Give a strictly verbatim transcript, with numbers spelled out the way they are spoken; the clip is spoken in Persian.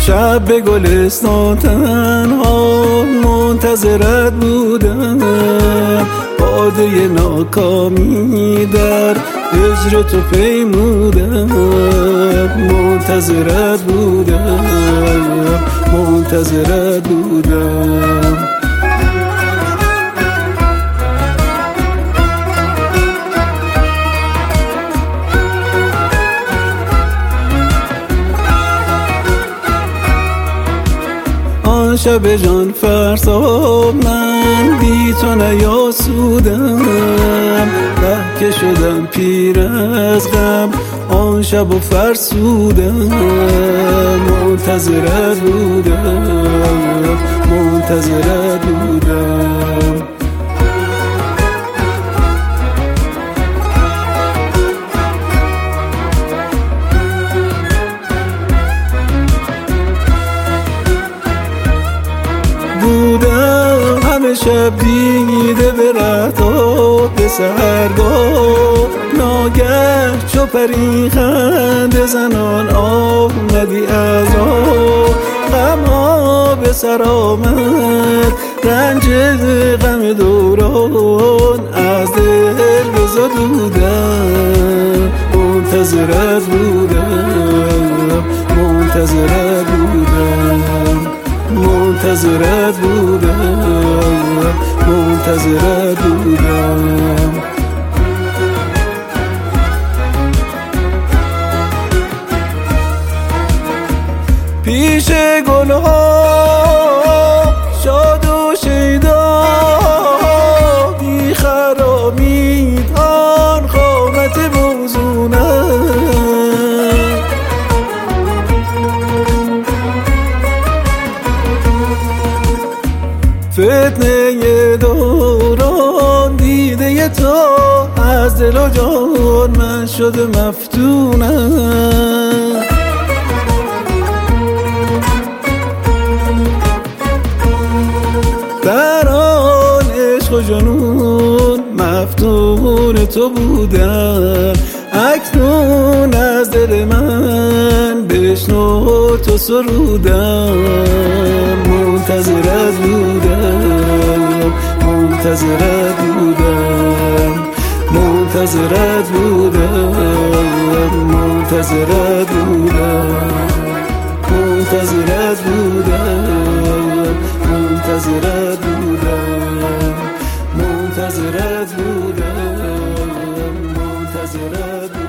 شب به گلستان تنها منتظرت بودم، باده ناکامی در هجر تو پیمودم. منتظرت بودم، منتظرت بودم. آن شب جان فرسا من بی تو نیاسودم، ره که شدم پیر از غم آن شب و فرسودم. منتظرت بودم، منتظرت بودم. بودم همه شب دیده به رهتا به سحرگاه، ناگه چو پری خنده زنان آمدی از راه. غمها به سر آمد رنج غم دوران، از دل بزدودم. منتظرت بودم، منتظرت بودم. منتظرت بودم، منتظرت بودم. پیش گلها شاد و شیدا بی خرامید آن قامت موزونم. فتنه دوران دیده تو از دل و جان من شده مفتونم. در آن عشق و جنون مفتون تو بودم، اکنون از دل من بشنو تو سرودم. منتظرت بودم، منتظرت بودم. منتظرت بودم، منتظرت بودم. منتظرت بودم، منتظرت بودم. منتظرت بودم، منتظرت بودم.